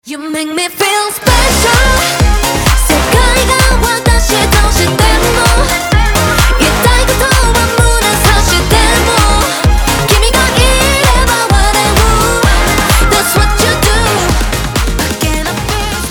You make me feel special 世界が私としても言いたいことは胸差しても君がいれば whatever That's what you do Again I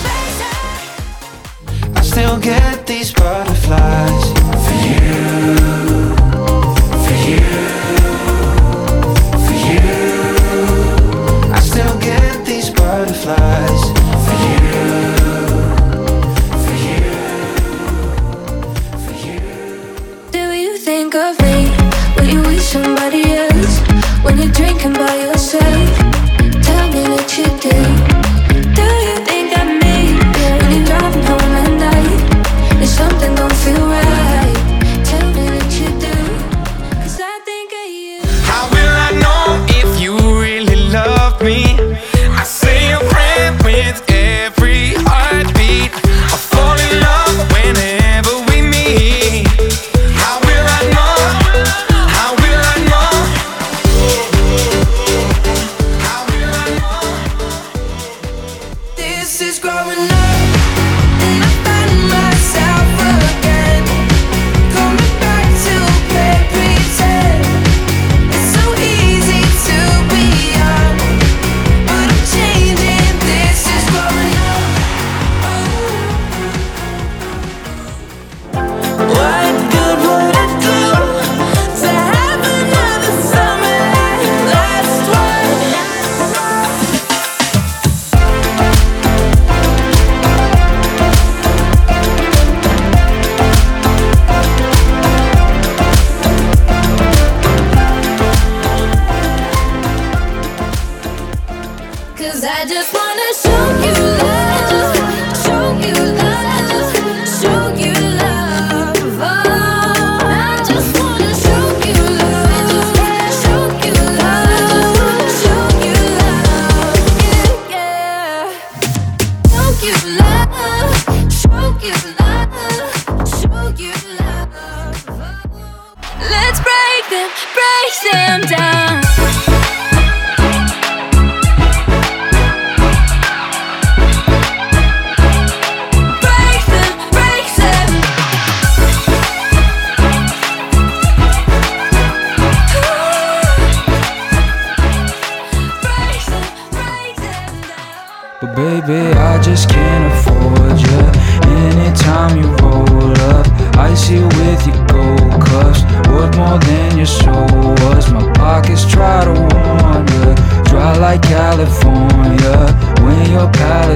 feel special I still get these butterflies For you For you For you I still get these butterflies For you For you For you Do you think of me when you're with somebody else? When you're drinking by yourself? Tell me that you do. Do you think of me when you're driving home at night? If something don't feel right, tell me that you do. 'Cause I think of you. How will I know if you really love me? I say a prayer with every heartbeat. I fall in love whenever we meet. How will I know? How will I know? How will I know? This is growing up, and I find myself again, coming back to play pretend. It's so easy to be young, but I'm changing. This is growing up. What good would it do to have another summer like last one? Cause I just wanna show you love, show you love, show you love. Oh, I just wanna show you love, show you love, show you love. Yeah, show you love, show you love, show you love. Let's break them down. Break them. Break them down. But baby, I just can't afford you. Anytime you roll up, I see you with your gold cups. Worth more than your soul was. My pockets try to warn you. Dry like California when your palate